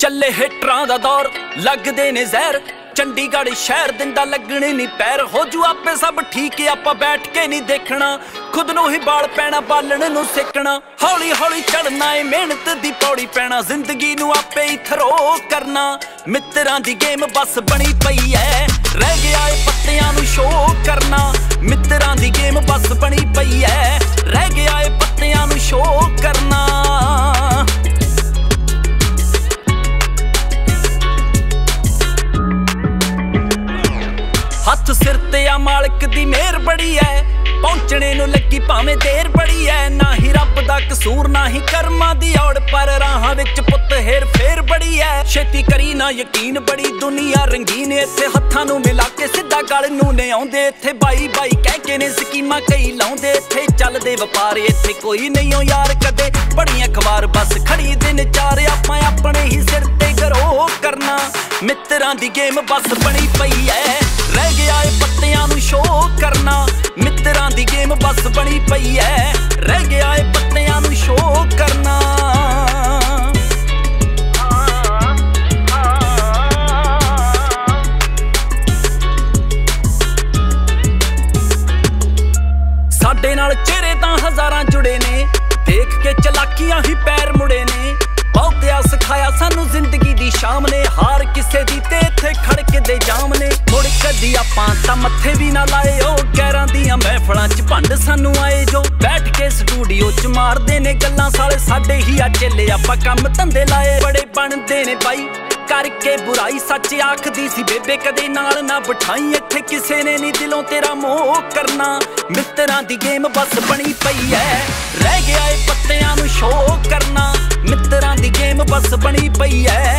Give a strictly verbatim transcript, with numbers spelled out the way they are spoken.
ਚੱਲੇ ਹਿਟਰਾਂ ਦਾ ਦੌਰ ਲੱਗਦੇ ਨੇ ਜ਼ਹਿਰ ਚੰਡੀਗੜ੍ਹ ਸ਼ਹਿਰ ਦਿੰਦਾ ਲੱਗਣੇ ਨਹੀਂ ਪੈਰ ਹੋ ਜੂ ਆਪੇ ਸਭ ਠੀਕ ਆਪਾਂ ਬੈਠ ਕੇ ਨਹੀਂ ਦੇਖਣਾ ਖੁਦ ਨੂੰ ਹੀ ਬਾਲ ਪੈਣਾ ਬਾਲਣ ਨੂੰ ਸਿੱਕਣਾ ਹੌਲੀ ਹੌਲੀ ਚੜਨਾ ਏ ਮਿਹਨਤ ਦੀ ਪੌੜੀ ਪੈਣਾ ਜ਼ਿੰਦਗੀ ਨੂੰ ਆਪੇ ਹੀ ਥਰੋ ਕਰਨਾ ਮਿੱਤਰਾਂ ਦੀ ਗੇਮ ਬਸ ਬਣੀ ਪਈ ਐ ਰਹਿ ਗਿਆ ਏ ਪੱਤਿਆਂ ਨੂੰ ਸ਼ੋਅ ਕਰਨਾ ਮਿੱਤਰਾਂ ਦੀ ਗੇਮ ਬਸ ਬਣੀ ਪਈ ਐ ਰਹਿ ਗਿਆ ਏ ਪੱਤਿਆਂ ਨੂੰ ਸ਼ੋਅ ਕਰਨਾ ਹੱਥ ਸਿਰ ਤੇ ਆ ਮਾਲਕ ਦੀ ਮਿਹਰ ਬੜੀ ਐ ਪਹੁੰਚਣੇ ਨੂੰ ਲੱਗੀ ਭਾਵੇਂ ਦੇਰ ਬੜੀ ਐ ਨਾ ਹੀ ਰੱਬ ਦਾ ਕਸੂਰ ਨਾ ਹੀ ਕਰਮਾਂ ਦੀ ਔੜ ਪਰ ਰਾਹਾਂ ਵਿੱਚ ਪੁੱਤ ਹੇਰ ਫੇਰ ਬੜੀ ਐ ਛੇਤੀ ਕਰੀ ਨਾ ਯਕੀਨ ਬੜੀ ਦੁਨੀਆ ਰੰਗੀਨ ਇੱਥੇ ਹੱਥਾਂ ਨੂੰ ਮਿਲਾ ਕੇ ਸਿੱਧਾ ਗਲ ਨੂੰ ਨੇ ਆਉਂਦੇ ਇੱਥੇ ਬਾਈ ਬਾਈ ਕਹਿ ਕੇ ਨੇ ਸਕੀਮਾਂ ਕਈ ਲਾਉਂਦੇ ਇੱਥੇ ਚੱਲਦੇ ਵਪਾਰ ਇੱਥੇ ਕੋਈ ਨਹੀਂ ਓ ਯਾਰ ਕਦੇ ਬੜੀਆਂ ਅਖਬਾਰ ਬਸ ਖੜੀ ਦਿਨ ਚਾਰ ਆਪਾਂ ਆਪਣੇ ਹੀ ਸਿਰ ਤੇ ਗਰੋ ਕਰਨਾ ਮਿੱਤਰਾਂ ਦੀ ਗੇਮ ਬਸ ਬਣੀ ਪਈ ਐ ਰਹਿ ਗਿਆ ਏ ਪੱਤਿਆਂ ਨੂੰ ਸ਼ੋਅ ਕਰਨਾ ਮਿੱਤਰਾਂ ਦੀ ਗੇਮ ਬਸ ਬਣੀ ਪਈ ਐ ਰਹਿ ਗਿਆ ਏ ਪੱਤਿਆਂ ਨੂੰ ਸ਼ੋਅ ਕਰਨਾ ਸਾਡੇ ਨਾਲ ਚਿਹਰੇ ਤਾਂ ਹਜ਼ਾਰਾਂ ਜੁੜੇ ਨੇ ਦੇਖ ਕੇ ਚਲਾਕੀਆਂ ਹੀ ਪੈਰ ਮੁੜੇ ਨੇ ਬਹੁਤਿਆ ਸਿਖਾਇਆ ਸਾਨੂੰ ਜ਼ਿੰਦਗੀ ਦੀ ਸ਼ਾਮ ਨੇ ਹਾਰ ਕਿਸੇ ਦੀ ਤੇ ਇੱਥੇ ਖੜਕੇ ਦੇ ਜਾਮ ਨੇ ਮੁੜ ਕਦੀ ਆਪਾਂ ਤਾਂ ਮੱਥੇ ਵੀ ਨਾ ਲਾਏ ਉਹ ਗੈਰਾਂ ਦੀਆਂ ਮਹਿਫਲਾਂ ਚ ਭੰਡ ਸਾਨੂੰ ਆਏ ਜੋ ਬੈਠ ਕੇ ਸਟੂਡੀਓ ਚ ਮਾਰਦੇ ਨੇ ਗੱਲਾਂ ਸਾਲੇ ਸਾਡੇ ਹੀ ਆ ਚੇਲੇ ਆਪਾਂ ਕੰਮ ਧੰਦੇ ਲਾਏ ਬੜੇ ਬਣਦੇ ਨੇ ਬਾਈ ਕਰਕੇ ਬੁਰਾਈ ਸੱਚ ਆਖਦੀ ਸੀ ਬੇਬੇ ਕਦੇ ਨਾਲ ਨਾ ਬਿਠਾਈ ਇੱਥੇ ਕਿਸੇ ਨੇ ਨਹੀਂ ਦਿਲੋਂ ਤੇਰਾ ਮੋਹ ਕਰਨਾ ਮਿੱਤਰਾਂ ਦੀ ਗੇਮ ਬਸ ਬਣੀ ਪਈ ਐ ਰਹਿ ਗਿਆ ਏ ਪੱਤਿਆਂ ਨੂੰ ਸ਼ੋਅ ਕਰਨਾ ਮਿੱਤਰਾਂ ਦੀ ਗੇਮ ਬਸ ਬਣੀ ਪਈ ਐ